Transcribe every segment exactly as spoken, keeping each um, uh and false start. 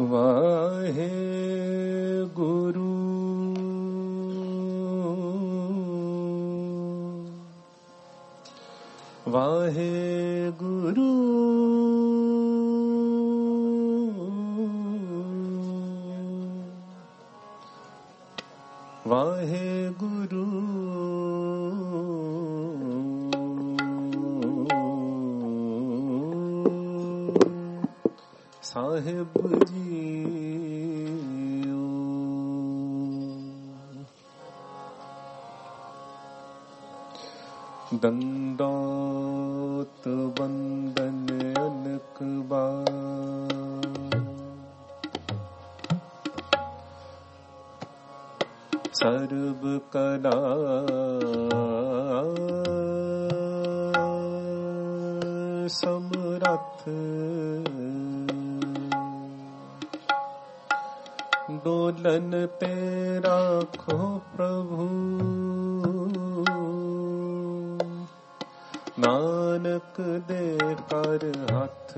वाहे गुरु वाहे गुरु वाहे गुरु साहिब जी दंडोत वंदन अनक बार सर्व कला समरथ डोलन ते राखो प्रभु नानक दे कर हाथ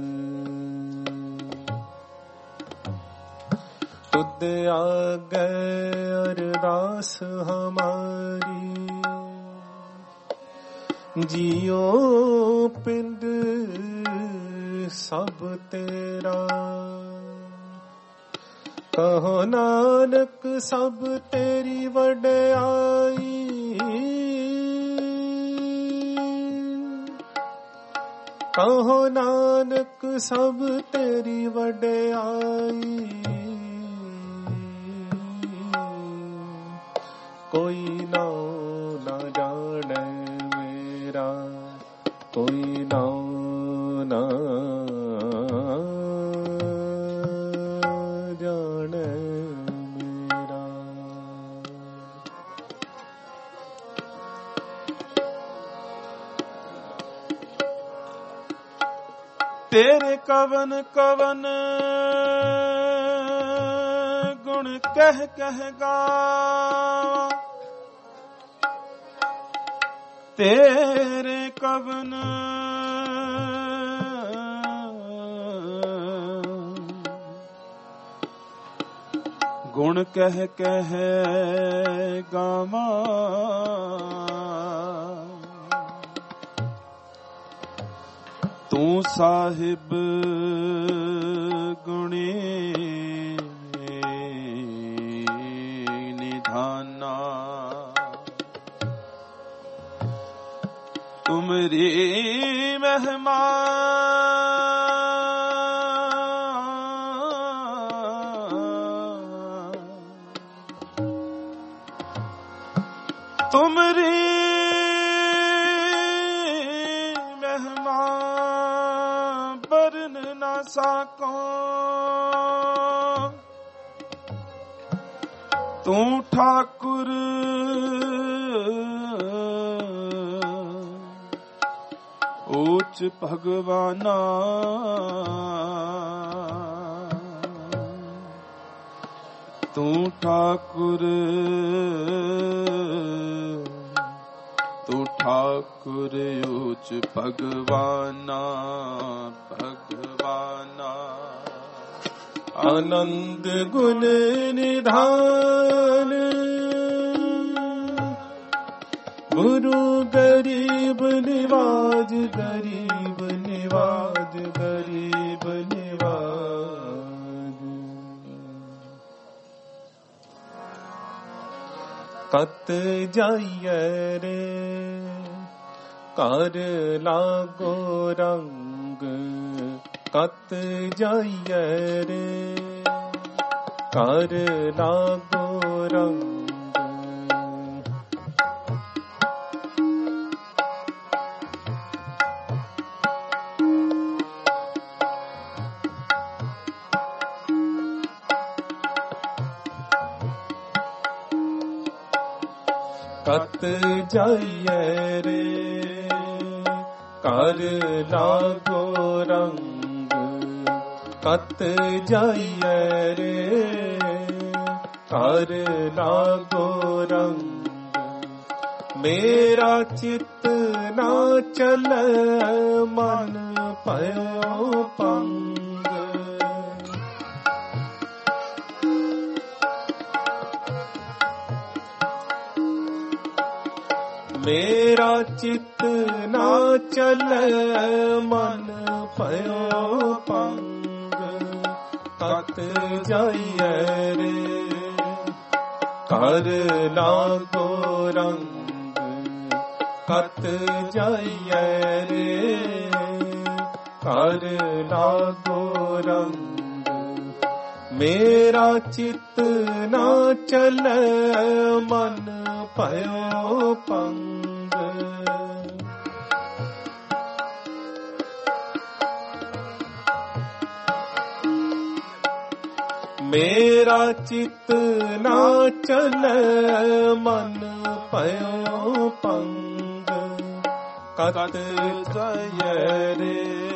तुद आगे अरदास हमारी जियो पिंड सब तेरा कहो नानक सब तेरी वड्याई कहो नानक सब तेरी वड्याई कोई नाम ना जाने मेरा कोई नाम ना जाने मेरा तेरे कवन कवन गुण कह कह गावा तेरे कवन गुण कह कह गावा तू साहिब गुणी निधाना तुमरी महिमा तुमरी महिमा बरन ना साको तू ठाकुर ऊच भगवाना तू ठाकुर तू ठाकुर ऊच भगवाना भगवाना आनंद गुण निधान गुरु गरीब निवाज गरीब निवाज गरीब निवाज कत जाइए रे कर लागो रंग कत जाइए रे कर लागो रंग कत जाइए रे कर लागो रंग कत जाइए रे कर लागो रंग मेरा चित्त ना चले मन पयो पंग मेरा चित ना चले मन भयो पंग कत जाइए रे कर लागो रंग कत जाइए रे कर लागो रंग मेरा चित ना चले मन भयो पंग मेरा चित ना चले मन भयो पंग कत जाइए रे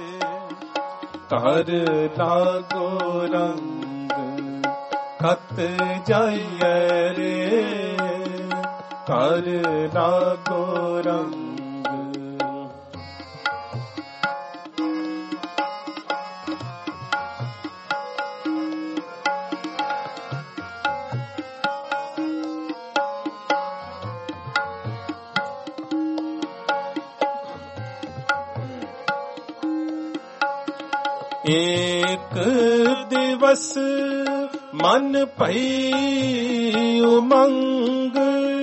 कर लागो रंग कत जाइए रे कर लागो रंग एक दिवस मन भई उमंग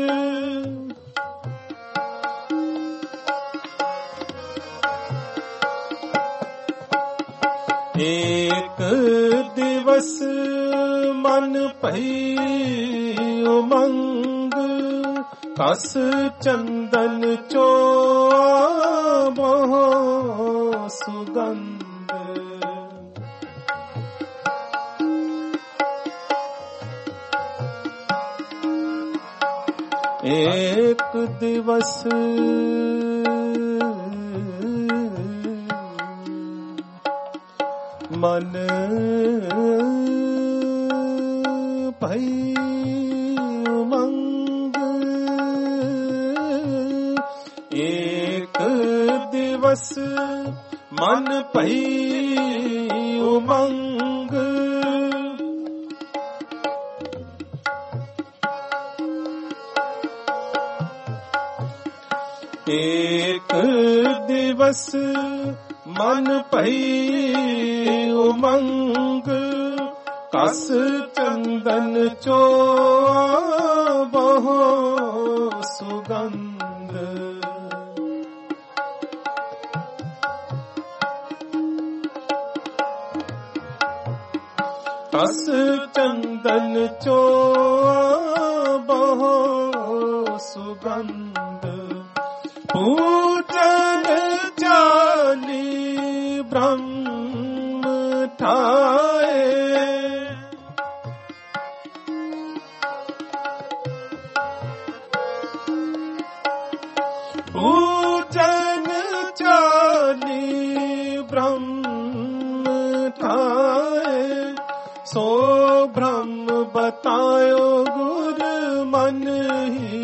एक दिवस मन भई उमंग कस चंदन चोबो सुगंध एक दिवस मन भई उमंग एक दिवस मन भई उमंग एक दिवस मन भई उमंग कस चंदन चोबो सुगंध कस चंदन चोबो सुगंध पूजन जानी ब्रह्म ठाए पूजन जानी ब्रह्म ठाए सो ब्रह्म बतायो गुर मन ही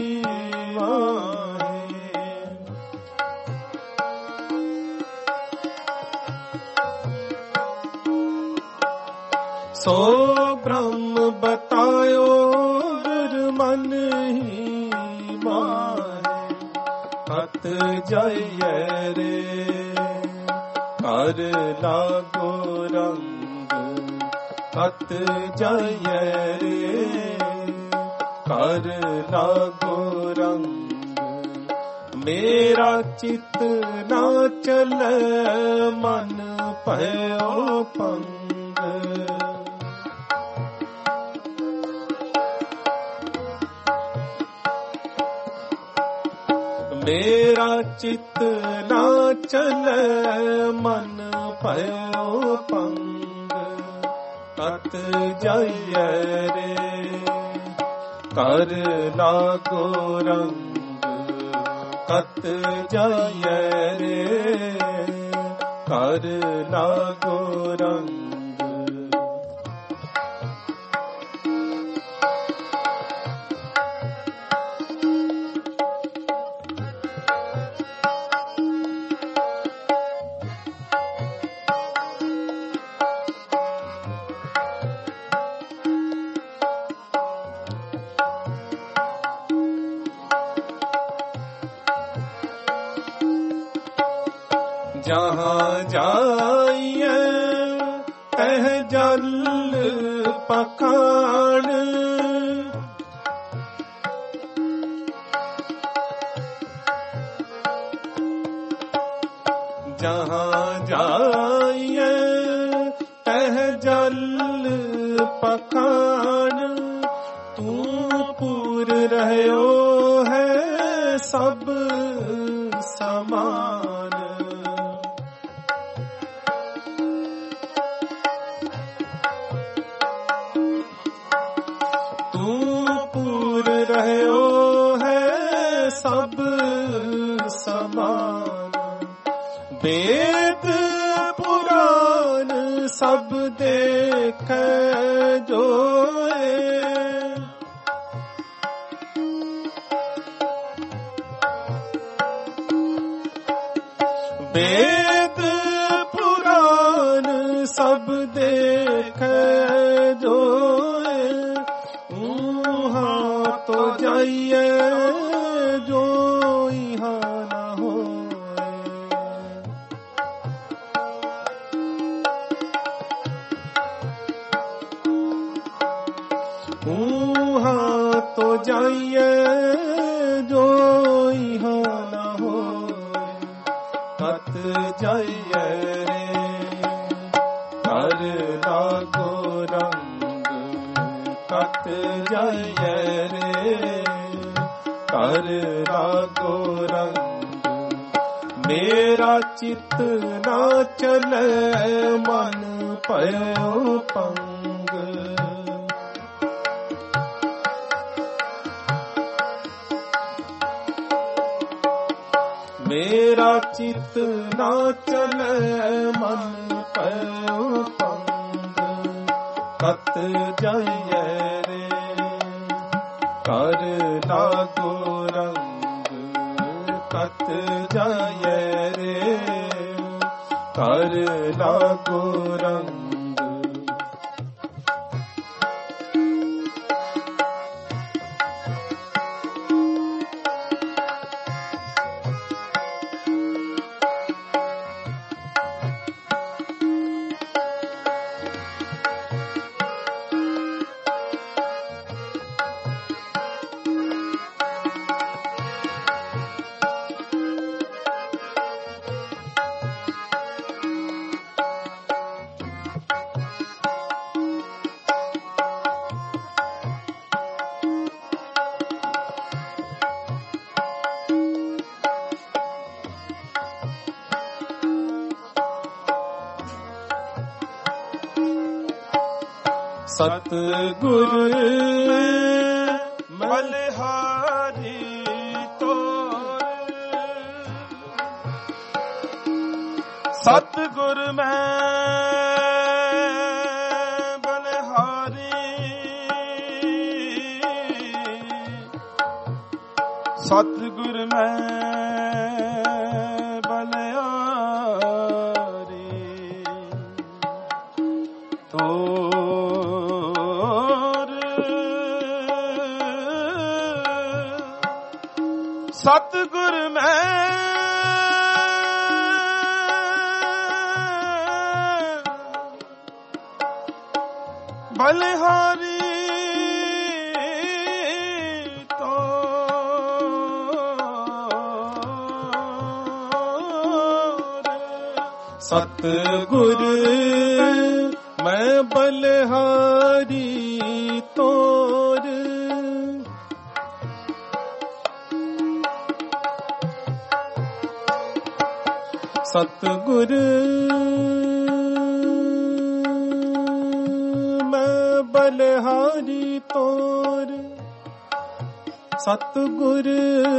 सो ब्रह्म बतायो गुर मन ही मारे कत जाइए रे कर लागो रंग कत जाइए रे कर लागो रंग मेरा चित ना चले मन भयो पंग मेरा चित ना चले मन भयो पंग कत जाइए रे कर लागो रंग कत जाइए रे कर लागो रंग जहाँ जाइए तह जल पखान, जहाँ जाइए तह जल पखान, तू पूर रहयो है सब समान। तू पूर रहयो है सब समान। वेद पुराण सब देख जोए, वेद पुराण सब देख जोए, ऊहाँ तो जाइए जो यहाँ न होए। ऊहाँ तो जाइए जो यहाँ न होए। कत जाइए कर लागो रंग, कत जाइए रे कर लागो रंग। मेरा चित ना चले मन पयो पंग। मेरा चित ना चले मन पयो पंग। कत जाइए रे कर लागो रंग, कत जाइए रे कर लागो रंग। सतगुर बलिहारी तोर, सतगुर मैं बलिहारी, सतगुर मैं बलिहारी तो सतगुर मैं बलिहारी तो सतगुर मैं बलिहारी तोर। सतगुर मैं बलिहारी तोर, सतगुर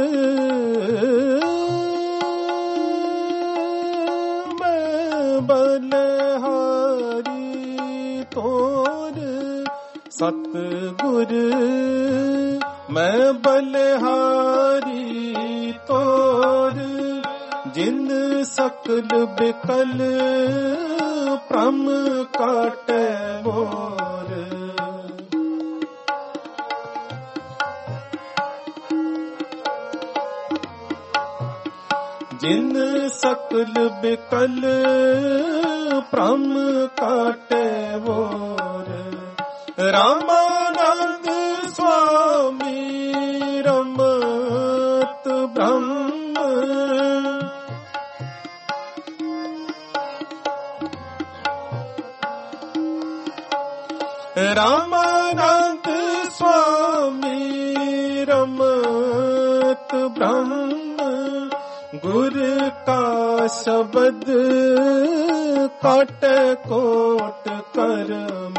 मैं बलिहारी तोर। सतगुर मैं बलिहारी तोर। जिन सकल बिकल प्रम काटे मोर। जिन सकल बिकल भ्रम काटे वोर। रामानंद स्वामी रमत ब्रह्म। रामानंद स्वामी रमत ब्रह्म। गुर का शब्द काट कोट कर्म।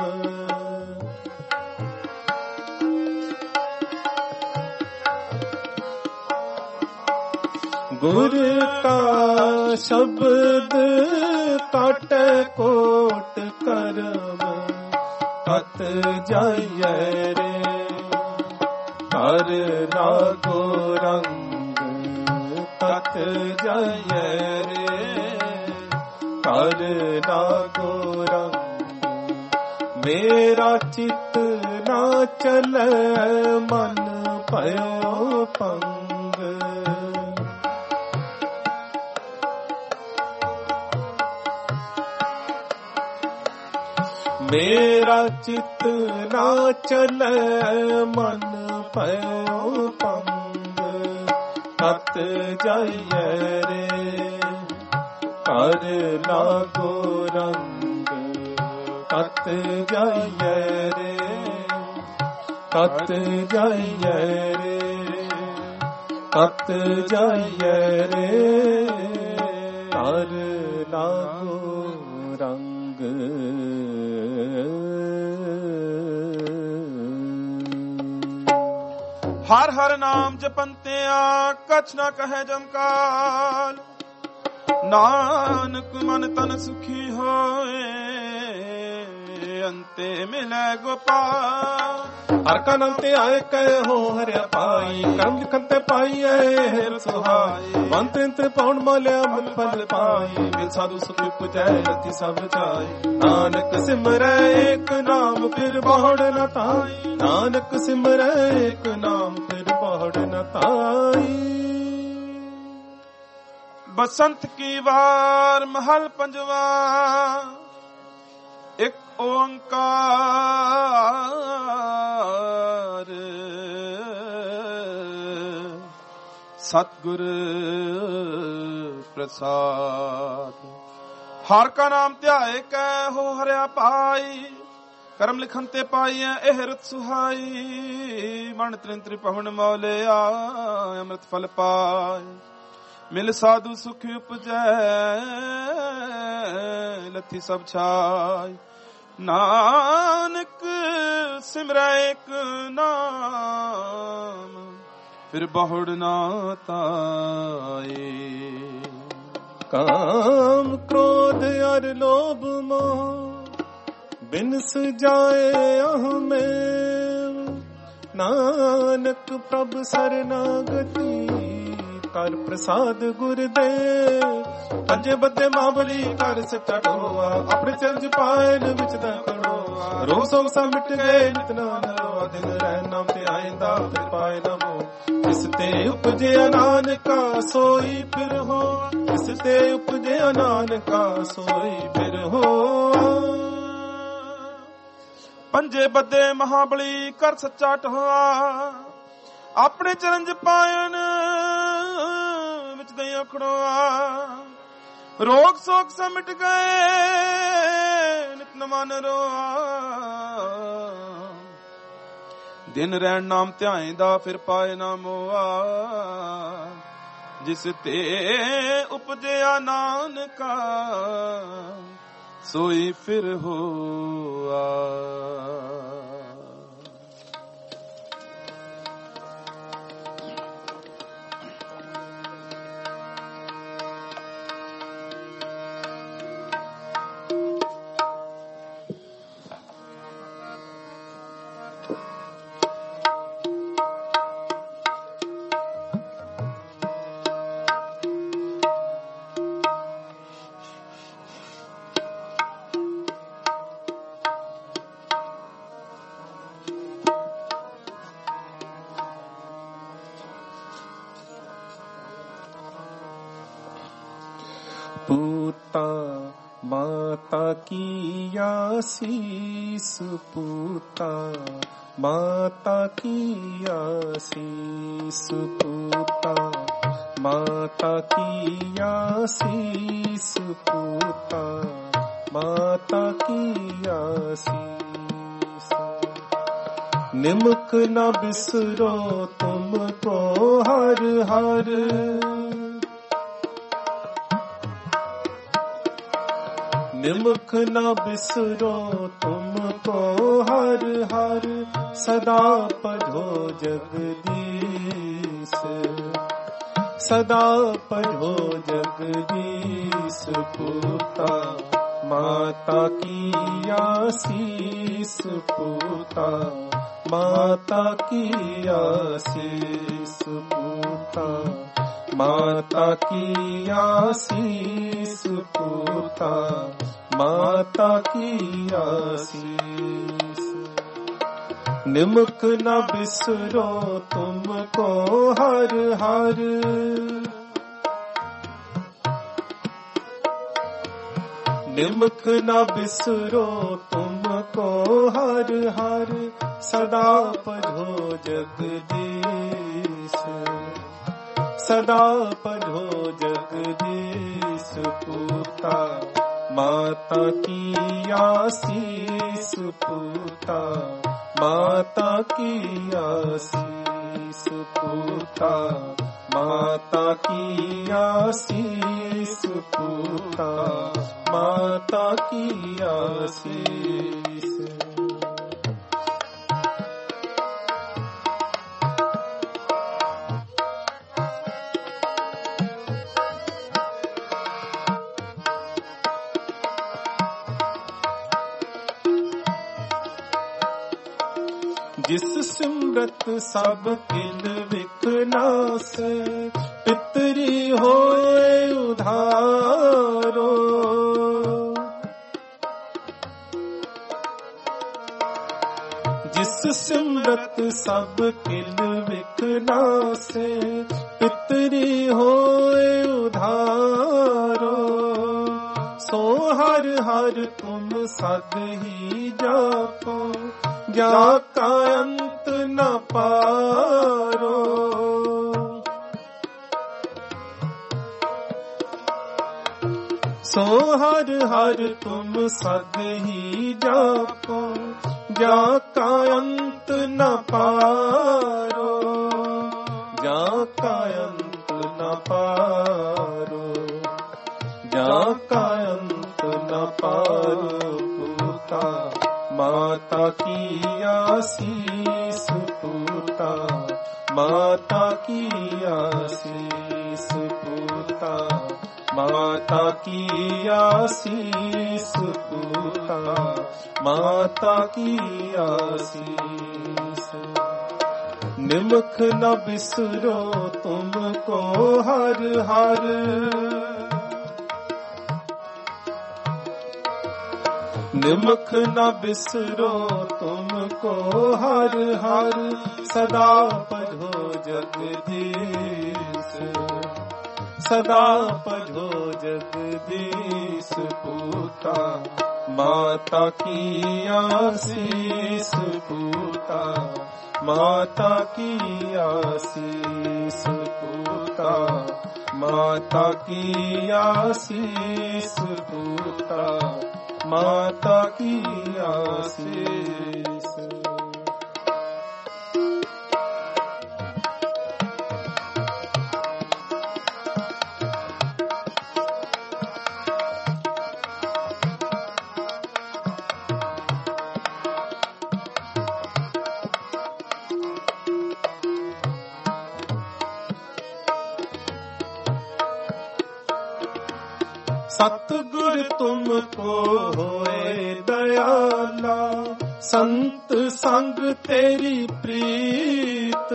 गुर का शब्द काट कोट कर्म। कत जाइए रे कर लागो रंग। कत जाइए रे कर लागो रंग। मेरा चित ना चले मन भयो पंग। मेरा चित ना चले मन भयो पंग। कत जाइए रे कर लागो रंग। कत जाइए रे कत जाइए रे कत जाइए रे कर लागो रंग। हर हर नाम जपंतिया कछ न कहे जमकाल। नानक मन तन सुखी होए अंते मिले गोपाल। हर का नाम ते आए कहे हो हरिया पाई। कर्म लिखन ते पाई है हेर सुहाई। मंत्र इंत्र पौन मालिया मन फल पाई। मिल साधु सुख पुजै रति सब जाय। नानक सिमरै एक नाम फिर बहुड़ न ताई। नानक सिमरै एक नाम फिर बहुड़ न ताई। बसंत की वार महल पंजवा। एक ओंकार सतगुर प्रसाद। हर का नाम ध्याए कै हो हरिया पाई। करम लिखन ते पाई एह रत सुहाई। मन त्रिंत्र पहुन मौले आय अमृत फल पाय। मिल साधु सुख उपजै लथी सब छाय। नानक सिमरै एक नाम फिर बहुड़ ना ताए। काम क्रोध और लोभ मोह बिन सुजाए अहमें। नानक प्रभ शरणागति कर प्रसाद गुरुदेव। पंजे बदे माबली कर सच्चा ढोआ। अपने चर्ज पायन विच दा खड़ोआ। रोग सोग सा मिट गए नितना नरोआ। दिन रहन नाम ते आइंदा फिर पाए न हो। जिस ते उपजे नानका सोई फिर हो। जिस ते उपजे नानका सोई फिर हो। पंजे बदे महाबली कर सच्चा ढोआ। अपने चरण च पायन विच दई खड़ोआ। रोग सोग से मिट गए नित नमन रोआ। दिन रहन नाम ध्याईंदा फिर पाए ना मोआ। जिस ते उपजया नानका सोई फिर होआ। पूता माता की आसीस, पूता माता की आसीस, पूता माता की आसीस, पूता माता की आसीस। निमक न बिसरो तुमको हर हर, निमक न बिसरो तुमको हर हर, सदा पढ़ो जगदीश, सदा पढ़ो जगदीश, पूता माता की आसीस, पूता माता की आसीस, पूता माता की आसीस, पूता माता की आसीस। निमक न बिसरो तुमको हर हर, निमक न बिसरो तुमको हर हर, सदा पढ़ो जगदीश, सदा पढ़ो जगदीश, पूता माता की आसीस, पूता माता की आसीस, पूता माता की आसीस, पूता माता की आसीस। जिस सिमरत सब किल विकनाश, पितरी होए उधारो, जिस सिमरत सब किल विकनाश, पितरी होए उधारो, सो हर हर तुम सद ही जापो, जाका अंत न पारो, सो हर हर तुम सद ही जापो, जाका अंत न पारो, जाका अंत न पारो, जाका अंत न पारो, पूता माता की आसीस, पूता माता की आसीस, पूता माता की आसीस, पूता माता की आसीस। निमक न बिसरो तुमको हर हर, निमक न बिसरो तुमको हर हर, सदा पढ़ो जगदीश, सदा पढ़ो जगदीश, पूता माता की आसीस, पूता माता की आसीस, पूता माता की आसीस, पूता माता की आसीस। सतगुर तुमको होए दयाला, संत संग तेरी प्रीत,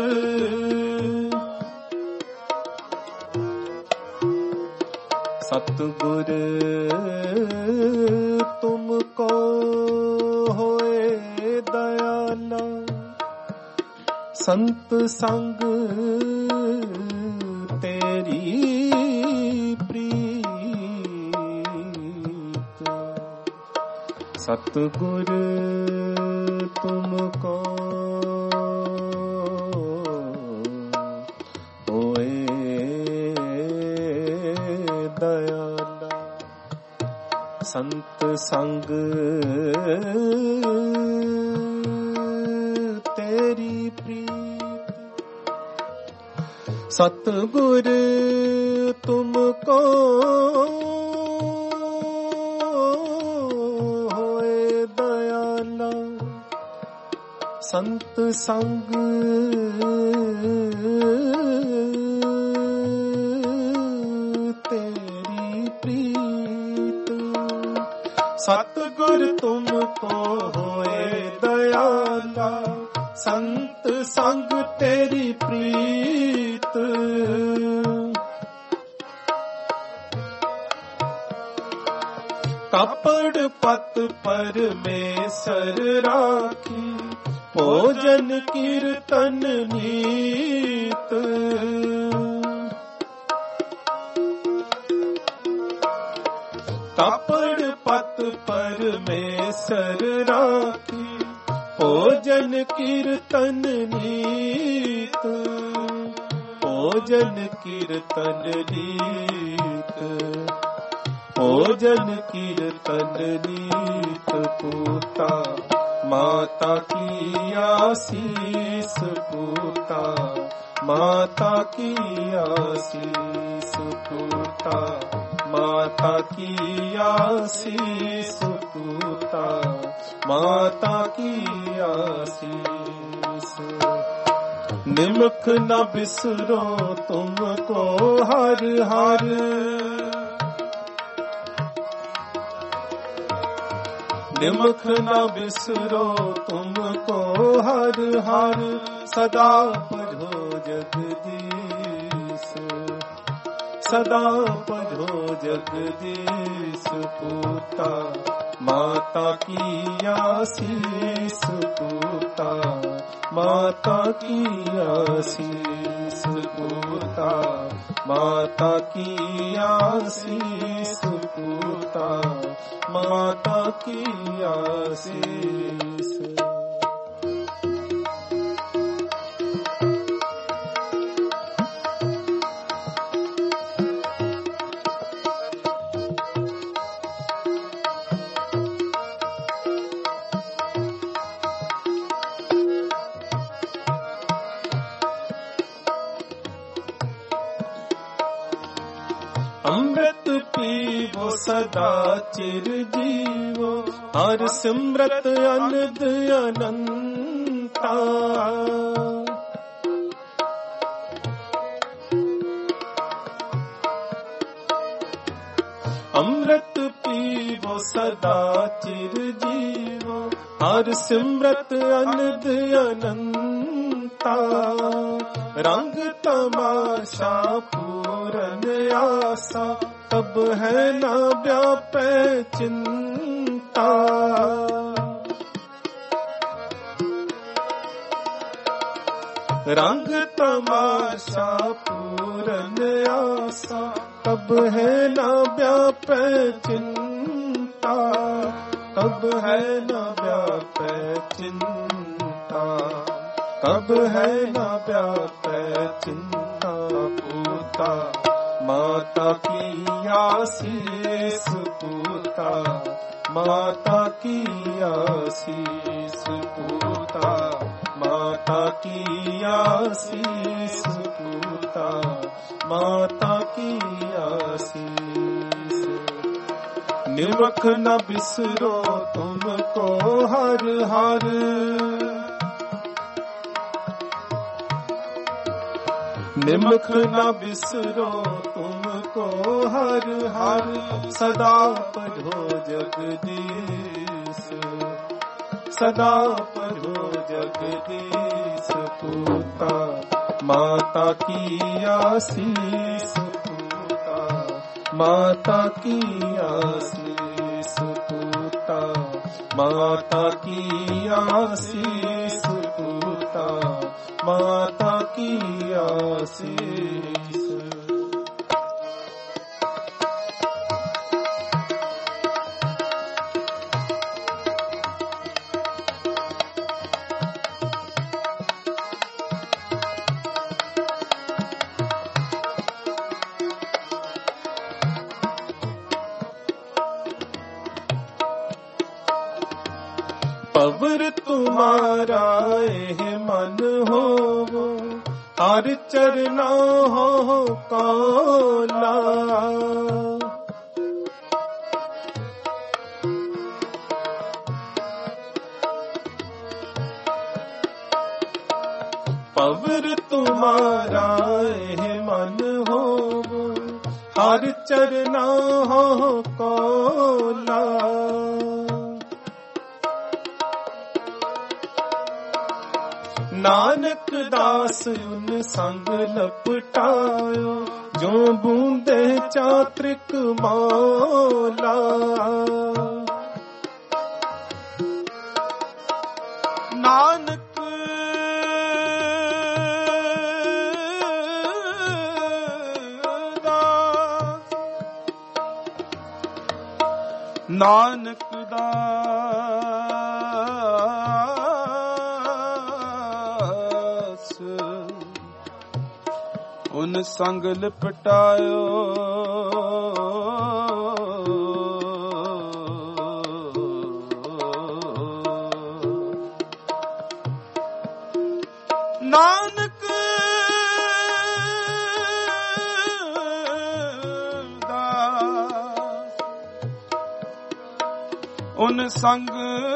सतगुर तुमको होए दयाला, संत संग तेरी प्रीत, सतगुर तुमको होए दयाला, संत संग तेरी प्रीत। सतगुर तुमको संत संग तेरी प्रीत। सतगुर तुमको होए दयाला, संत संग तेरी प्रीत। कपड़ पत परमेश्वर राखी, भोजन कीर्तन नीत। कपड़ पत परमेश्वर राखी, भोजन कीर्तन नीत। भोजन कीर्तन नीत, भोजन कीर्तन नीत। पूता माता की आशीष, पूता माता की आशीष। पूता माता की आशीष, पूता माता की आशीष। निमख न बिसरो तुमको हर हर, निमख न बिसरो तुमको हर हर। सदा पढ़ो जगदीश, सदा पढ़ो जगदीश। पूता माता की आशीष, पूता माता की आशीष। पूता माता की आशीष, पूता माता की आशीष। अमृत पीवो सदा चिर जीवो, हर सिमरत अनद अनंता। अमृत पीवो सदा चिर जीवो, हर सिमरत अनद अनंता। रंग तमाशा पूरन आसा, तब है न व्यापै चिंता। रंग तमाशा पूरन आसा, तब है न व्यापै चिंता। तब है न व्यापै चिंता, तब है न व्यापै चिंता। पूता माता की आशीष, पूता माता की आशीष। पूता माता की आशीष, पूता माता की आशीष। निमख न बिसरो तुमको हर हर, निमख न बिसरो तुमको हर हर। सदा पढ़ो जगदीश, सदा पढ़ो जगदीश। पूता माता की आशीष, पूता माता की आशीष। पूता माता की आशीष, पूता माता की आशीष। तुम्हारा एह मन होवो, हर चरना हो कौला। पवर तुम्हारा एह मन होवो, हर चरना हो कौला। नानक दास उन संग लपटायो, जो बूंदे चात्रिक मौला। नानक नानक दास उन संग लिपटायो, नानक उन संग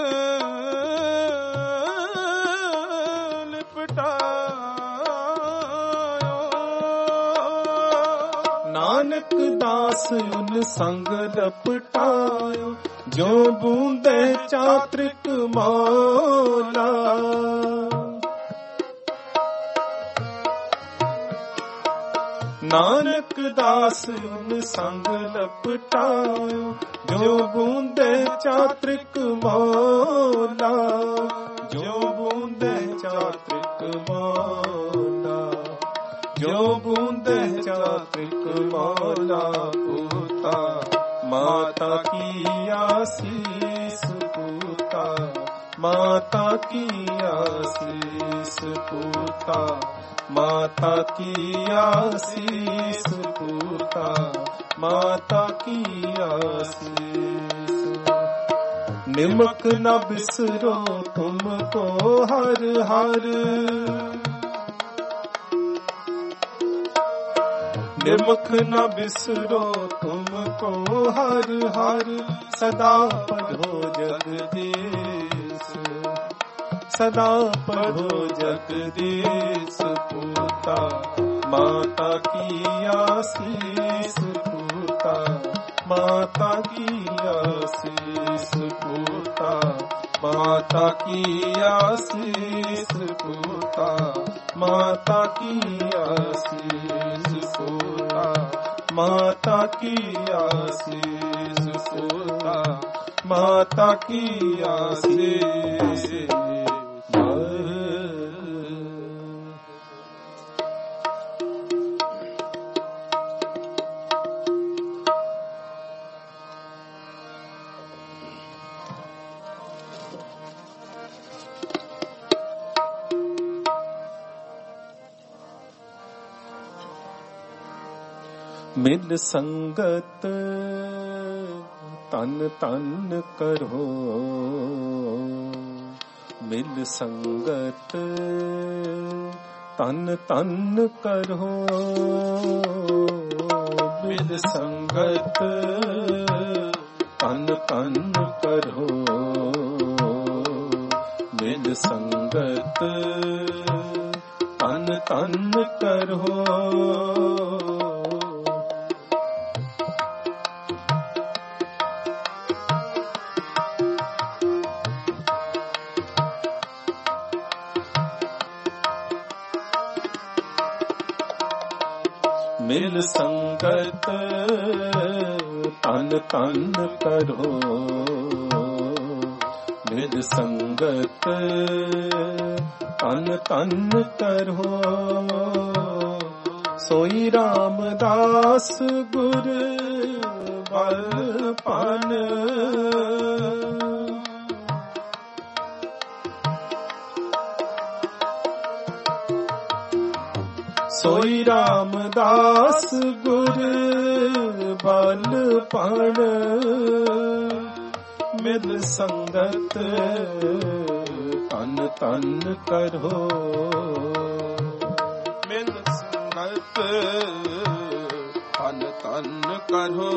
लिपटायो। नानक दास उन संग लिपटायो, जो बूंदे चात्रिक मौला। नानक दास उन संग लपटायो, जो बूंदे चात्रिक मौला। जो बूंदे चात्रिक मौला, जो बूंदे चात्रिक मौला। पूता माता की आशीष, पूता माता की आशीष, पूता माता की आशीष, पूता माता की आशीष। निमक न बिसरो तुमको हर हर, निमक न बिसरो तुमको हर हर। सदा पढ़ो जगदीश, सदा पढ़ो जगदीश। पूता माता की आशीष, पूता माता की आशीष, पूता माता की आशीष, पूता माता की आशीष, पूता माता की आशीष, पूता माता की आशीष। मिल संगत तन तन करो, मिल संगत तन तन करो। मिल संगत तन तन करो, मिल संगत तन तन करो। मिल संगत तन तन करो, मिल संगत तन तन करो। सोई रामदास गुर बलपन, सोई रामदास गुर बलपन। मिल संगत ਤਨ ਤਨ ਕਰੋ ਮਿਲ ਸੰਗਤ ਤਨ ਤਨ ਕਰੋ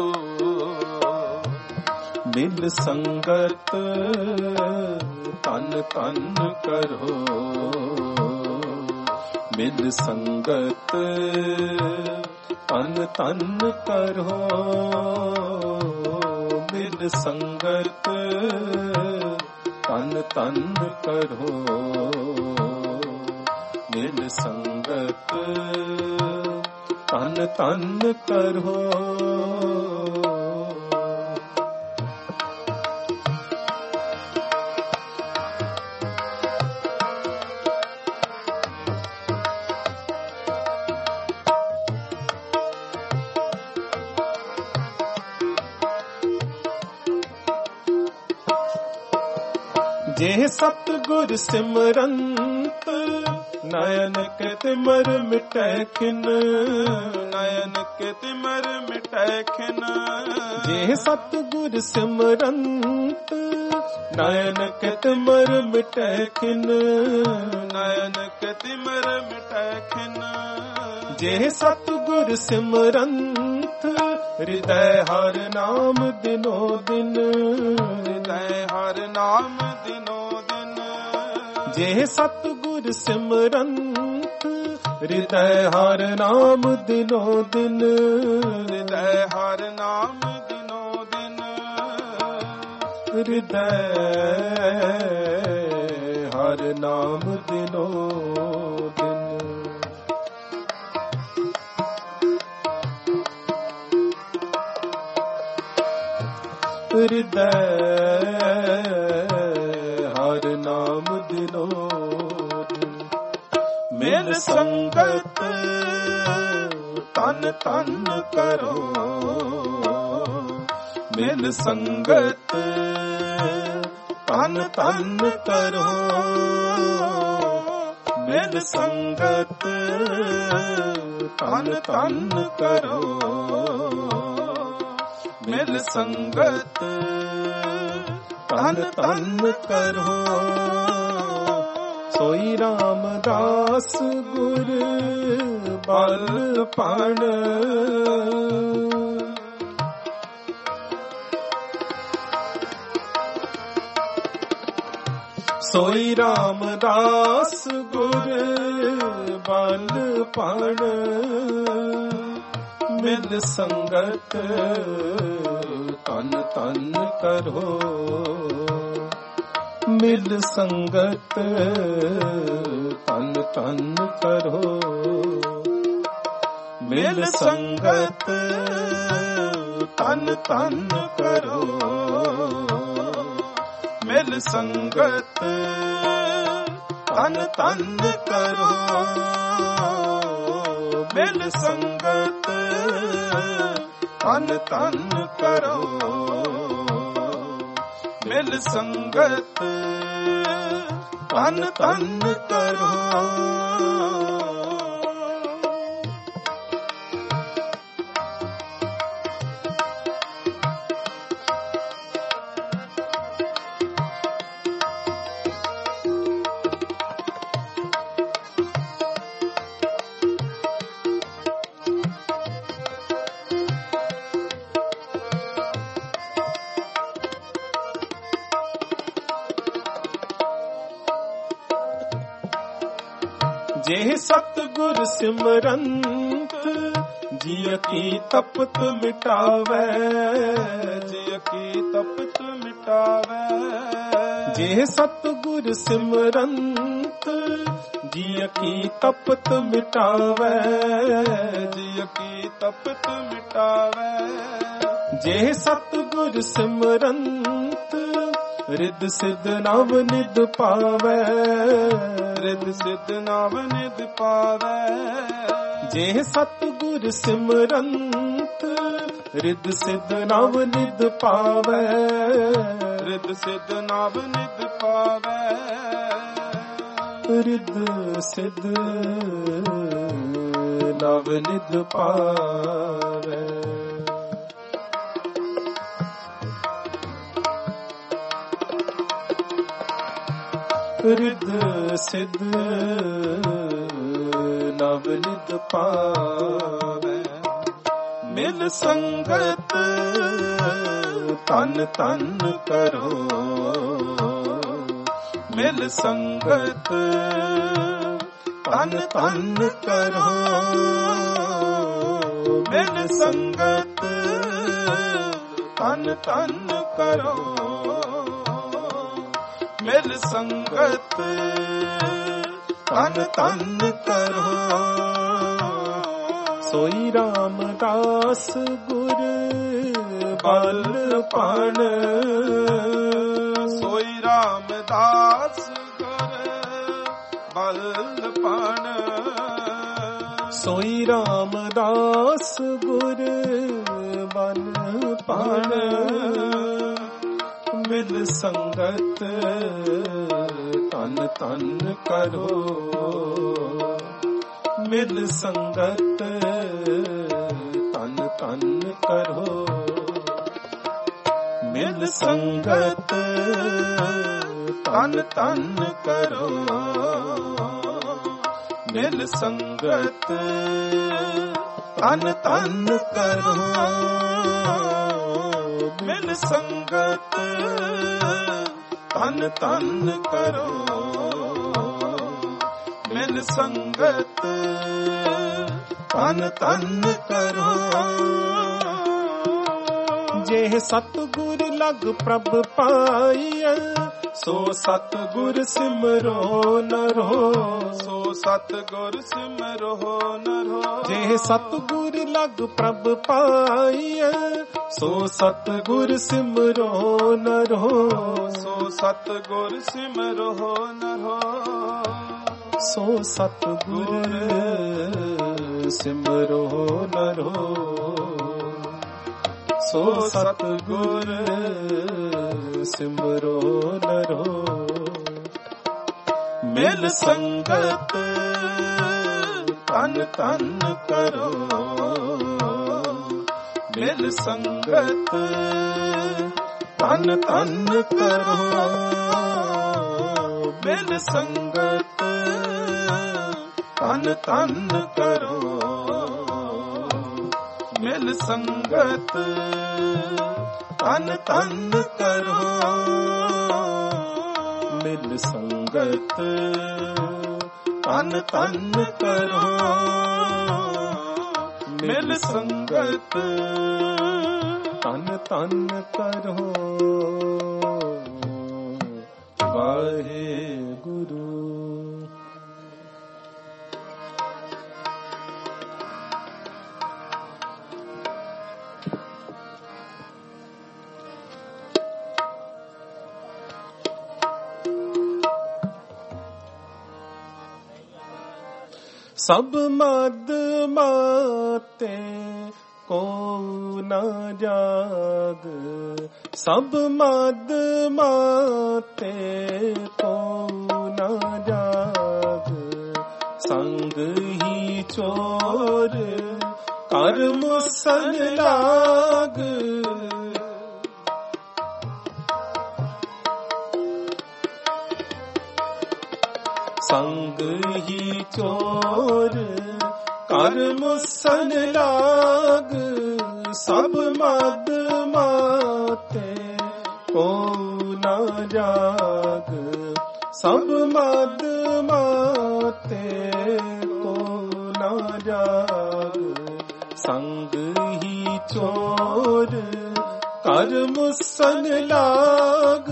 ਮਿਲ ਸੰਗਤ ਤਨ ਤਨ ਕਰੋ ਮਿਲ ਸੰਗਤ ਤਨ ਤਨ ਕਰੋ ਮਿਲ ਸੰਗਤ ਤਨ ਤਨ ਕਰੋ ਮਿਲ ਸੰਗਤ ਤਨ ਤਨ ਕਰੋ। ਜੇ ਸਤਿਗੁਰ ਸਿਮਰੰਤ ਨਯਨ ਕੇ ਤਿਮਰ ਮਿਟੈ ਖਿਨ ਨਯਨ ਕੇ ਤਿਮਰ ਮਿਟੈ ਖਿਨ ਜੇ ਸਤਿਗੁਰ ਸਿਮਰੰਤ ਨਯਨ ਕੇ ਤਿਮਰ ਮਿਟੈ ਖਿਨ ਨਯਨ ਕੇ ਤਿਮਰ ਮਿਟੈ ਖਿਨ ਜੇ ਸਤਿਗੁਰ ਸਿਮਰੰਤ ਹਿਰਦੈ ਹਰਿ ਨਾਮ ਦਿਨੋ ਦਿਨ ਹਿਰਦੈ ਹਰਿ ਨਾਮ ਦਿਨੋ ਦਿਨ ਜੇ ਸਤਿਗੁਰ ਸਿਮਰੰਤ ਹਿਰਦੈ ਹਰਿ ਨਾਮ ਦਿਨੋ ਦਿਨ ਹਿਰਦੈ ਹਰਿ ਨਾਮ ਦਿਨੋ ਦਿਨ ਹਿਰਦੈ ਹਰਿ ਨਾਮ ਦਿਨੋ ਦਿਨ ਹਿਰਦੈ ਹਰਿ ਨਾਮ ਦਿਨੋ ਦਿਨ ਮਿਲ ਸੰਗਤ ਤਨ ਤਨ ਕਰੋ ਮਿਲ ਸੰਗਤ ਤਨ ਤਨ ਕਰੋ ਮਿਲ ਸੰਗਤ ਤਨ ਤਨ ਕਰੋ ਮਿਲ ਸੰਗਤ ਤਨ ਤਨ ਕਰੋ ਸੋਈ ਰਾਮਦਾਸ ਗੁਰ ਬਲ ਪਣ ਸੋਈ ਰਾਮਦਾਸ ਗੁਰ ਬਲ ਪਣ ਮਿਲ ਸੰਗਤ ਤਨ ਤਨ ਕਰੋ ਮਿਲ ਸੰਗਤ ਤਨ ਤਨ ਕਰੋ ਮਿਲ ਸੰਗਤ ਤਨ ਤਨ ਕਰੋ ਮਿਲ ਸੰਗਤ ਤਨ ਤਨ ਕਰੋ ਮਿਲ ਸੰਗਤ ਤਨ ਤਨ ਕਰੋ ਮਿਲ ਸੰਗਤ ਤਨ ਤਨ ਕਰੋ। ਜੇ ਸਤਿਗੁਰ ਸਿਮਰੰਤ ਜੀਅ ਕੀ ਤਪਤ ਮਿਟਾਵੈ ਜੀਅ ਕੀ ਤਪਤ ਮਿਟਾਵੈ ਜੇ ਸਤਿਗੁਰ ਸਿਮਰੰਤ ਜੀਅ ਕੀ ਤਪਤ ਮਿਟਾਵੈ ਜੀਅ ਕੀ ਤਪਤ ਮਿਟਾਵੈ ਜੇ ਸਤਿਗੁਰ ਸਿਮਰੰਤ ਰਿਦ ਸਿਧ ਨਵ ਨਿਧ ਪਾਵੈ ਰਿਦ ਸਿਧ ਨਵ ਨਿਧ ਪਾਵੈ ਜੇ ਸਤਿਗੁਰ ਸਿਮਰੰਤ ਰਿਦ ਸਿਧ ਨਵ ਨਿਧ ਪਾਵੈ ਰਿਦ ਸਿਧ ਨਵ ਨਿਧ ਪਾਵੈ ਰਿਦ ਸਿਧ ਨਵ ਨਿਧ ਪਾਵੈ ਰਿਦ ਸਿਧ ਨਵ ਨਿਤ ਪਾਵੈ। ਮਿਲ ਸੰਗਤ ਤਨ ਤਨ ਕਰੋ, ਮਿਲ ਸੰਗਤ ਤਨ ਤਨ ਕਰੋ, ਮਿਲ ਸੰਗਤ ਤਨ ਤਨ ਕਰੋ, ਮਿਲ ਸੰਗਤ ਤਨ ਤਨ ਕਰੋ। ਸੋਈ ਰਾਮਦਾਸ ਗੁਰ ਬਲ ਪਣ, ਸੋਈ ਰਾਮਦਾਸ ਗੁਰ ਬਲ ਪਣ, ਸੋਈ ਰਾਮਦਾਸ ਗੁਰ ਬਲ ਪਣ। ਮਿਲ ਸੰਗਤ ਤਨ ਤਨ ਕਰੋ, ਮਿਲ ਸੰਗਤ ਤਨ ਤਨ ਕਰੋ, ਮਿਲ ਸੰਗਤ ਤਨ ਤਨ ਕਰੋ, ਮਿਲ ਸੰਗਤ ਤਨ ਤਨ ਕਰੋ, ਮਿਲ ਸੰਗਤ ਤਨ ਤਨ ਕਰੋ, ਮਿਲ ਸੰਗਤ ਤਨ ਤਨ ਕਰੋ। ਜੇ ਸਤਿਗੁਰ ਲਗ ਪ੍ਰਭ ਪਾਈਐ, ਸੋ ਸਤਿਗੁਰ ਸਿਮਰੋ ਨਰੋ, ਸੋ ਸਤਿਗੁਰ ਸਿਮਰੋ ਨਰੋ। ਜੇ ਸਤਿਗੁਰ ਲਗ ਪ੍ਰਭ ਪਾਈਐ, ਸੋ ਸਤਿਗੁਰ ਸਿਮਰੋ ਨਰੋ, ਸੋ ਸਤਿਗੁਰ ਸਿਮਰੋ ਨਰੋ। ਸੋ ਸਤਿਗੁਰ ਸਿਮਰੋ ਨਰੋ, ਸੋ ਸਤਿਗੁਰ ਸਿਮਰੋ ਨਰੋ। ਮਿਲ ਸੰਗਤ ਤਨ ਤਨ ਕਰੋ, ਮਿਲ ਸੰਗਤ ਤਨ ਤਨ ਕਰੋ, ਮਿਲ ਸੰਗਤ ਤਨ ਤਨ ਕਰੋ, ਮਿਲ ਸੰਗਤ ਤਨ ਤਨ ਕਰੋ, ਮਿਲ ਸੰਗਤ ਤਨ ਤਨ ਕਰੋ, ਮਿਲ ਸੰਗਤ ਤਨ ਤਨ ਕਰੋ। ਵਾਹਿਗੁਰੂ। ਸਭ ਮਦ ਮਾਤੇ ਕੋ ਨ ਜਾਗ, ਸਭ ਮਦ ਮਾਤੇ ਕੋ ਨ ਜਾਗ। ਸੰਗ ਹੀ ਚੋਰ ਕਰਮ ਸੰਗ ਲਾਗ, ਸੰਗ ਹੀ ਚੋਰ ਕਰਮ ਸੰਗ ਲਾਗ। ਸਭ ਮਦ ਮਾਤੇ ਕੋ ਨ ਜਾਗ, ਸਭ ਮਦ ਮਾਤੇ ਕੋ ਨ ਜਾਗ। ਸੰਗ ਹੀ ਚੋਰ ਕਰਮ ਸੰਗ ਲਾਗ।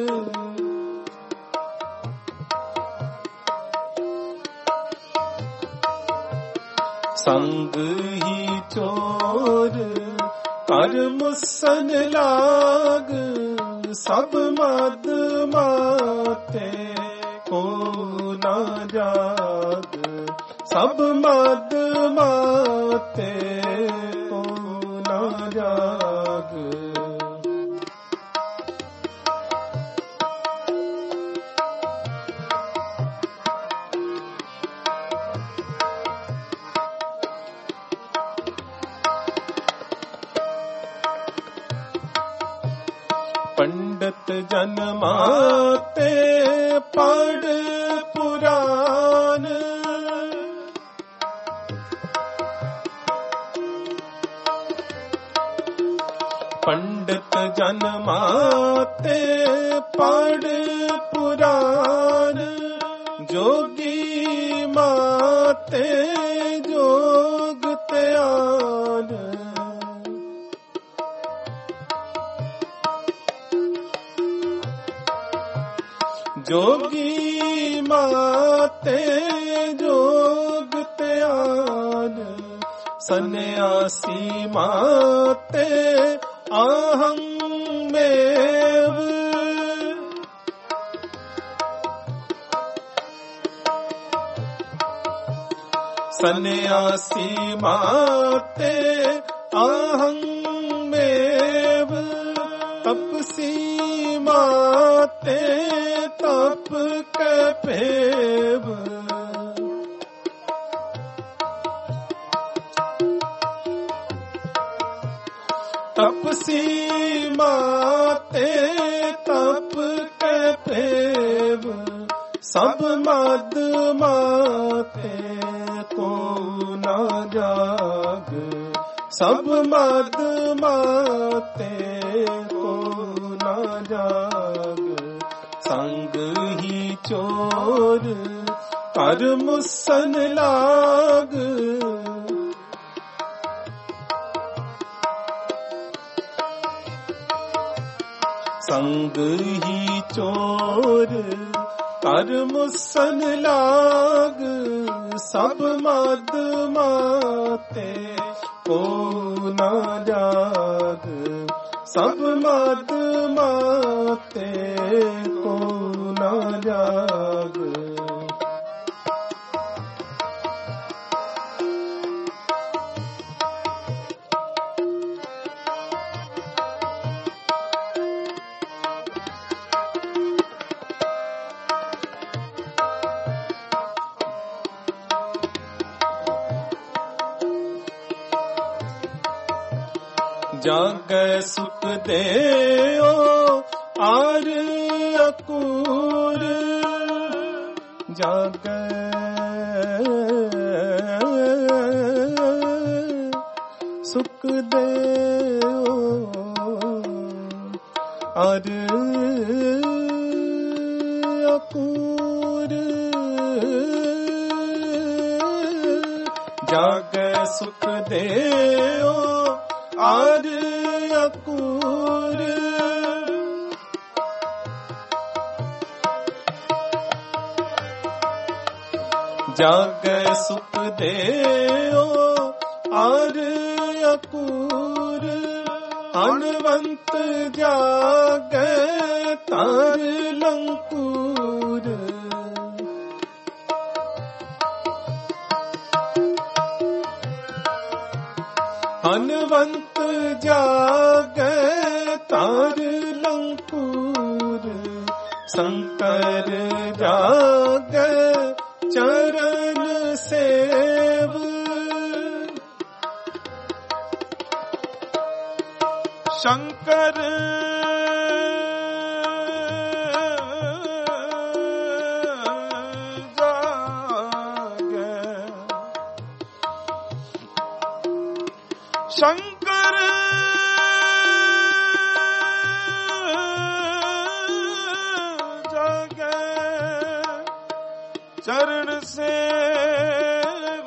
ਸੰਗ ਹੀ ਚੋਰ ਕਰਮ ਸੰਗ ਲਾਗ। ਸਭ ਮਦ ਮਾਤੇ ਕੋ ਨ ਜਾਗ, ਸਭ ਮਦ ਮਾਤੇ ਕੋ ਨ ਜਾਗ। ਪੰਡਤ ਜਨ ਮਾਤੇ पढ़ पुराण, पंडित जन माते पढ़ पुराण, जोगी माते जोग त्यान। जोगी माते जोग त्यान, सन्यासी माते अहं मेव। सन्यासी माते अहं मेव, तपसी माते तप कपेव। तपसी माते तप कपेव, सब मद माते को न जाग। सब मद माते को न जाग, संग ही चोर कर मुसन लाग। संग ही चोर कर मुसन लाग, सब मद माते को न जाग। सब मद माते को न जाग। जागै सुख देओ आर अकूर, जागै सुख देओ आर अकूर। जागै सुख देओ आर अकूर, जागै सुख देओ आर अकूर। अनवंत जागै तार लंकूर, हनवंत जागै तार लंकूर। शंकर जागै चरण सेव, शंकर शंकर जागै चरण सेव,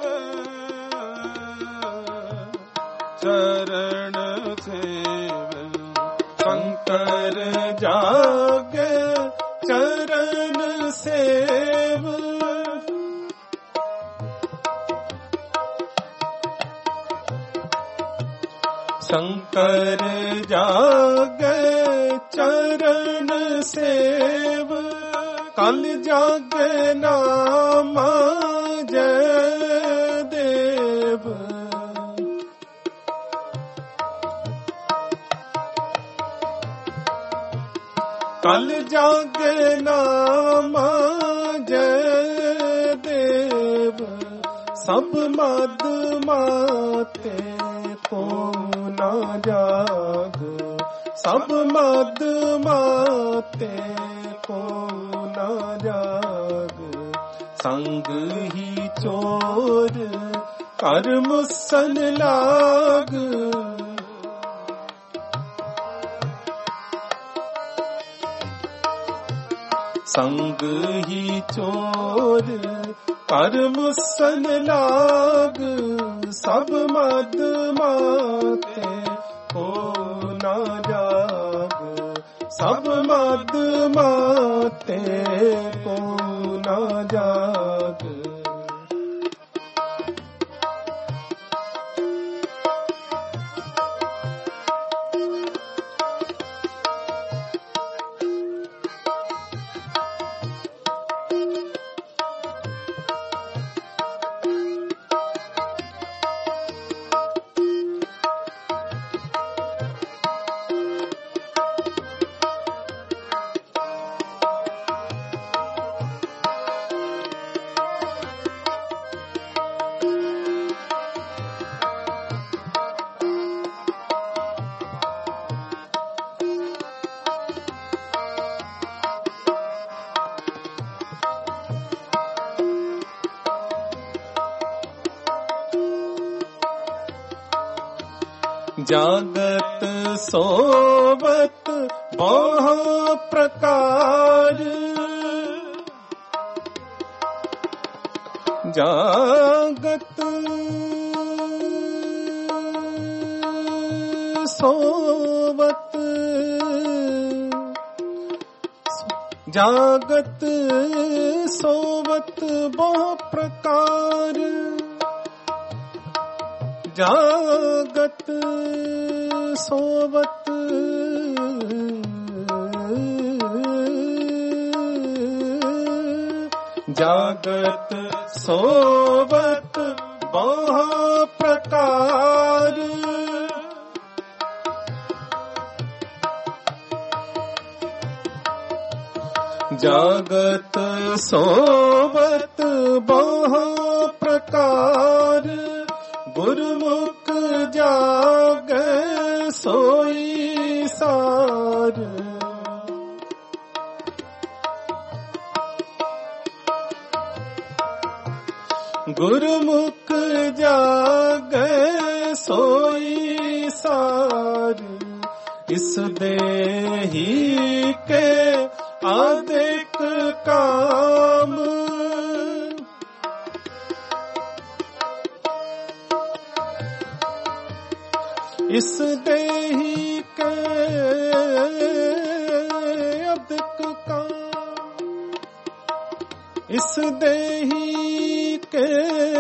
चरण सेव। शंकर जागै चरण सेव, शंकर जागै चरण सेव। कल जागै नामा जय देव, कल जागै नामा जय देव। सब मद माते को न जाग, सब मद माते को ना जाग। संग ही चोर कर मुसन लाग। संग ही चोर कर मुसन लाग। सब मद माते को ना जाग। सब मद माते को ना जाग। जागत सोवत बहु प्रकार। जागत सोवत जागत सोवत बहु प्रकार। जागत सोवत जागत सोवत बहु प्रकार। जागत सोवत बहु प्रकार। गुरमुख जागे सोई सार। गुरमुख जागे सोई सार। इस देही के अधिक काम। इस देही के अधिक काम। इस देही के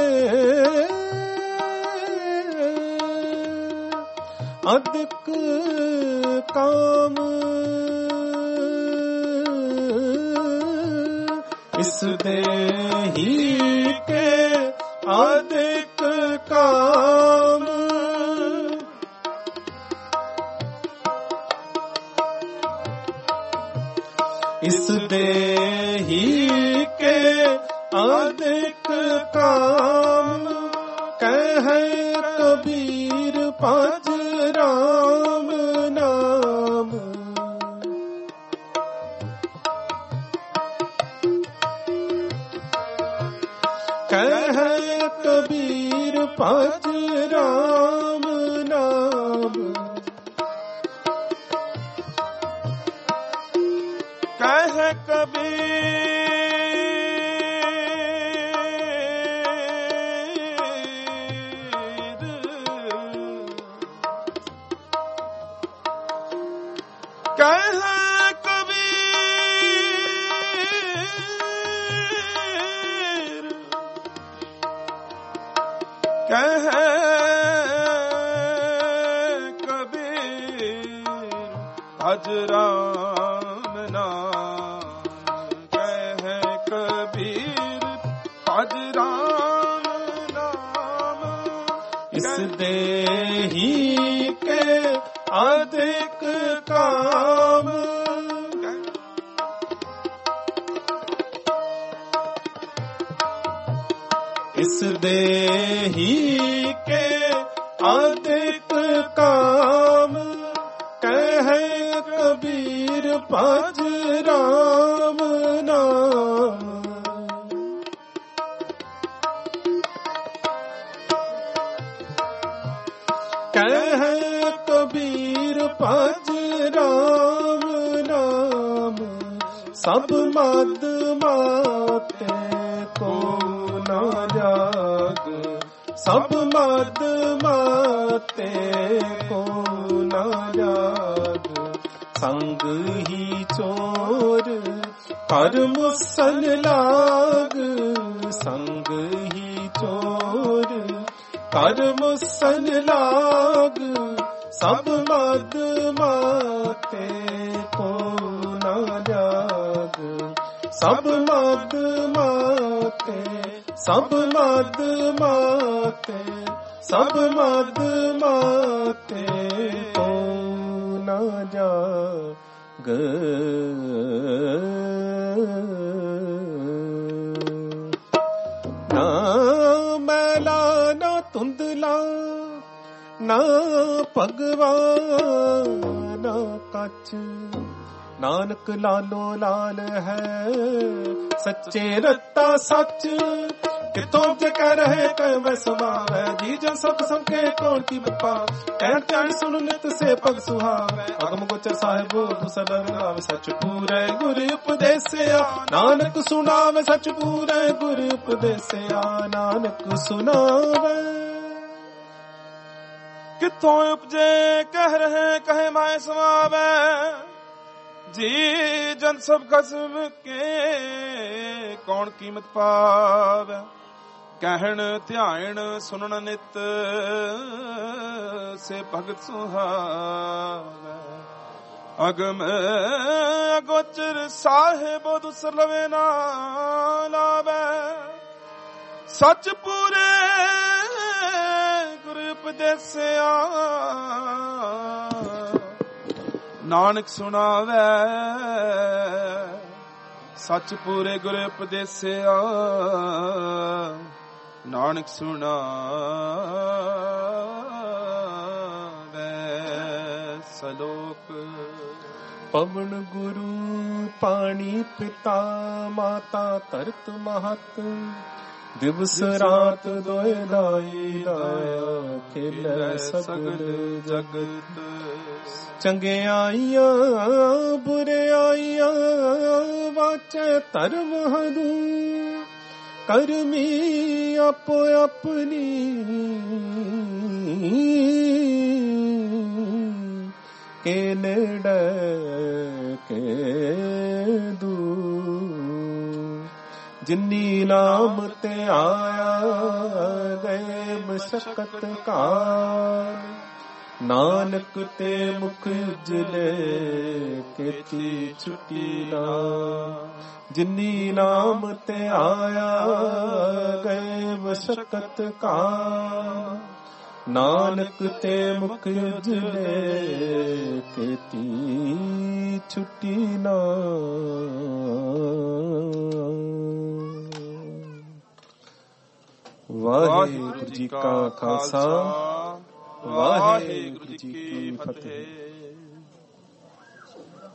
अधिक काम। इस देही के अधिक काम। इस देही के अधिक काम। कहे कबीर भज राम नाम। कहे कबीर भज राम नाम। कहे कबीर कहे कबीर कहे कबीर भज राम नाम। कहे कबीर भज राम नाम। इस देही के अधिक काम। इस देही के अधिक काम। कहे कबीर ਭਜ ਰਾਮ ਨਾਮ। ਕਹਿ ਕਬੀਰ ਭਜ ਰਾਮ ਨਾਮ, ਸਭ ਮਦ ਮਾਤੇ ਕੋ ਨਾ ਜਾਗ। ਸਭ ਮਦ ਮਾਤੇ ਕੋ ਨਾ ਜਾਗ। ਸੰਗ ਹੀ ਚੋਰ ਕਰਮ ਸਨ ਲਾਗ। ਸੰਗ ਹੀ ਚੋਰ ਕਰਮ ਸਨ ਲਾਗ। ਸਭ ਮਦ ਮਾਤੇ ਕੋ ਨਾ ਜਾਗ। ਸਭ ਮਦ ਮਾਤੇ ਸਭ ਮਦ ਮਾਤੇ ਸਭ ਮਦ ਮਾਤੇ ਕੋ ਨਾ ਜਾਗ। ਨਾ ਮੈਲਾ ਨਾ ਧੁੰਦਲਾ ਨਾ ਭਗਵਾ ਨਾ ਕੱਚ। ਨਾਨਕ ਲਾਲੋ ਲਾਲ ਹੈ ਸੱਚੇ ਰਤਾ ਸੱਚ। ਕਿਤੋਂ ਜੇ ਕਹਿ ਰਹੇ ਕਹਿ ਸੁਭਾਵੈ। ਜੀ ਜਨ ਸਭ ਸੰਕੇ ਕੌਣ ਕੀ ਬਪਾ। ਕਹਿਣ ਚੈਣ ਸੁਣ ਨਿਤ ਸੇ ਪਗ ਸੁਹਾਵੈ। ਅਗਮ ਗੋਚਰ ਸਾਹਿਬੋ ਦੁਸਰ ਨਾਮ ਸੱਚ ਪੂਰੇ ਗੁਰ ਉਪਦੇਸਿਆ। ਨਾਨਕ ਸੁਣਾਵੇ ਸੱਚ ਪੂਰੇ ਗੁਰ ਉਪਦੇਸਿਆ। ਨਾਨਕ ਸੁਣਾਵੇ। ਕਿੱਥੋਂ ਉਪਜੇ ਕਹਿ ਰਹੇ ਕਹੇ ਮਾਏ ਸਮਾਵੈ। ਜੀ ਜਨ ਸਭ ਕਸਮ ਕੇ ਕੌਣ ਕੀਮਤ ਪਾਵੈ। ਕਹਿਣ ਧਿਆਨ ਸੁਣਨ ਨਿਤ ਸੇ ਭਗਤ ਸੁਹਾਵੈ। ਅਗਮ ਅਗੋਚਰ ਸਾਹਿਬ ਦੁਸਰ ਲਵੇ ਨਾ ਲਾਵੈ। ਸੱਚ ਪੂਰੇ ਗੁਰ ਉਪਦੇਸਿਆ। ਨਾਨਕ ਸੁਣਾਵੈ ਸੱਚ ਪੂਰੇ ਗੁਰ ਉਪਦੇਸਿਆ। ਨਾਨਕ ਸੁਣਾਵੈ ਸਲੋਕ। ਪਵਨ ਗੁਰੂ ਪਾਣੀ ਪਿਤਾ ਮਾਤਾ ਧਰਤ ਮਹਤ। ਦਿਵਸ ਰਾਤ ਦੋਇ ਦਾਈ ਦਾਇਆ ਖੇਲੇ ਸਗਲ ਜਗਤ। ਚੰਗਿਆਈਆਂ ਬੁਰਿਆਈਆਂ ਵਾਚੈ ਧਰਮ ਹਦੂ। ਕਰਮੀ ਆਪੋ ਆਪਣੀ ਕੇ ਨੇੜੇ ਕੇ ਦੂਰ। ਜਿਨੀ ਨਾਮ ਤੇ ਆਇਆ ਗਏ ਮਸ਼ਕਤ ਕਾਲ। ਨਾਨਕ ਤੇ ਮੁਖ ਉਜਲੇ ਕੀਤੀ ਛੁਟੀ ਨਾ। ਜਿਨੀ ਨਾਮ ਤੇ ਆਇਆ ਗਏ ਮਸ਼ਕਤ ਕਾਲ। ਨਾਨਕ ਤੇ ਮੁਖ ਉਜਲੇ ਕੀਤੀ ਛੁਟੀ ਨਾ। ਵਾਹਿਗੁਰੂ ਜੀ ਕਾ ਖਾਲਸਾ ਵਾਹਿਗੁਰੂ ਜੀ ਕੀ ਫਤਿਹ।